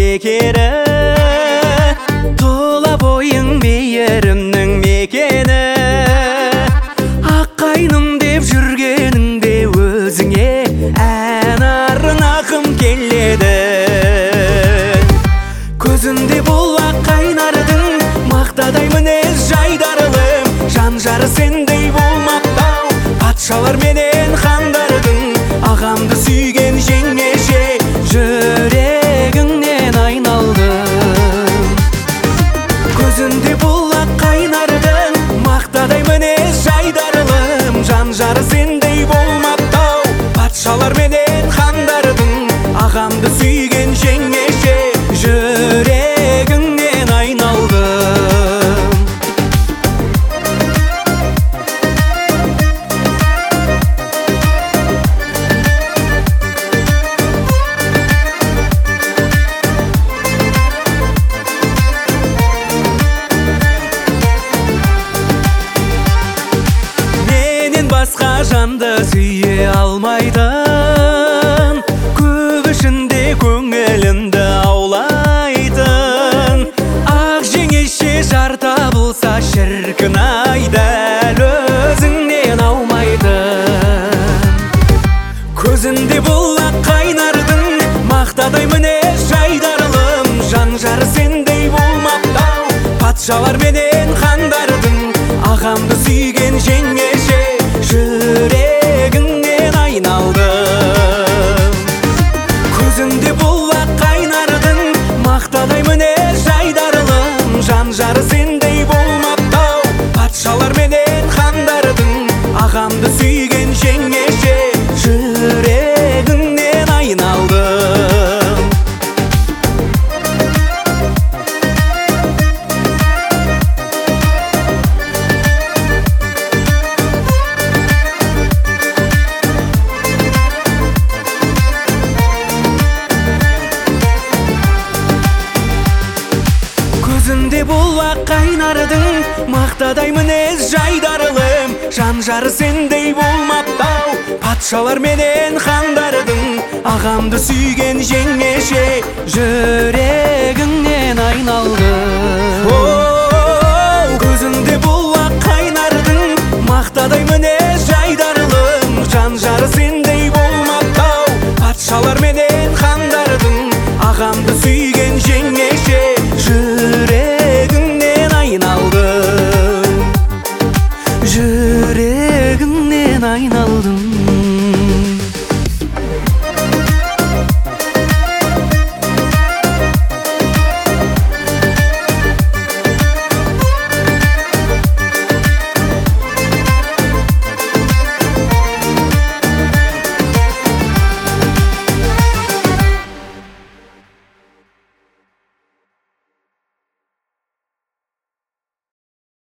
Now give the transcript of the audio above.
бекері, тола бойың мейірімнің мекені. Аққайным деп жүргеніңде өзіңе ән арнағым келеді. Көзінде бұлақ қайнардың, мақтадай мінез жайдарылым. Жан жары сендей болмақтау, патшалар менен хандардың. Ағамды сүйген жеңеше, жүрегіңнен айналдым. Көзінде бұлақ қайнардың, мақтадай мінез жайдарылым. Жан жары сендей болмақтау, патшалар менен хандардың. Ағамды сүйген жеңеше, жүрегіңнен айналдым. Басқа жанды сүйе алмайтын, көп ішінде көңілімді аулайтын. Ақ жеңеше жар табылса шіркін ай, дәл өзіңнен аумайтын. Көзінде бұлақ қайнардың, мақтадай мінез жайдарылым. Жан жары сендей болмақтау, патшалар менен хандардың. Ағамды сүйген жеңеше, жүрегіңнен айналдым. Көзінде бұлақ қайнардың, мақтадай мінез жайдарылым. Жан жары сендей болмақтау, патшалар менен хандардың. Ағамды сүйген жеңеше, жүрегіңнен айналдым. Көзінде бұлақ қайнардың, мақтадай мінез жайдарылым. Жан жары сендей болмақтау, патшалар менен хандардың. Ағамды сүйген жеңеше, жүрегіңнен айналдым.